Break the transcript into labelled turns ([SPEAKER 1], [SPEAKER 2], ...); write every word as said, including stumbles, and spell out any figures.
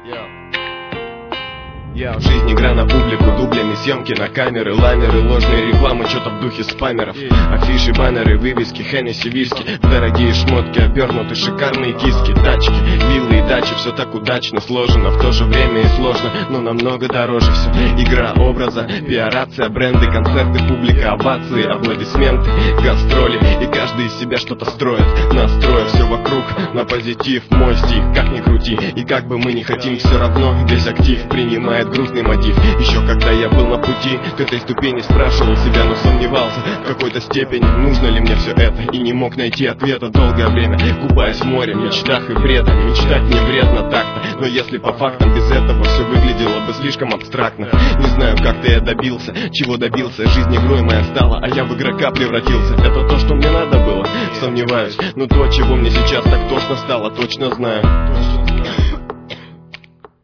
[SPEAKER 1] Я в жизни игра на публику, дублями съемки на камеры, лайнеры, ложные рекламы, что-то в духе спамеров. Афиши, баннеры, вывески, Хеннесси, виски, дорогие шмотки, обернуты, шикарные киски, тачки, виллы и дачи, все так удачно сложено, в то же время и сложно, но намного дороже все. Игра образа, пиарация, бренды, концерты, публика, овации, аплодисменты, гастроли, и каждый из себя что-то строит, настроя все вокруг на позитив, мой стих, как ни крути, и как бы мы ни хотим, все равно весь актив принимает грустный мотив. Еще когда я был на пути к этой ступени, спрашивал себя, но сомневался в какой-то степени, нужно ли мне все это, и не мог найти ответа долгое время, купаясь в море, мечтах и бреда. Мечтать не вредно так-то, но если по фактам без этого все выглядело бы слишком абстрактно. Не знаю, как-то я добился, чего добился, жизнь игрой моя стала, а я в игрока превратился. Это то, что мне надо было? Сомневаюсь, но то, чего мне сейчас так тошно стало, точно знаю.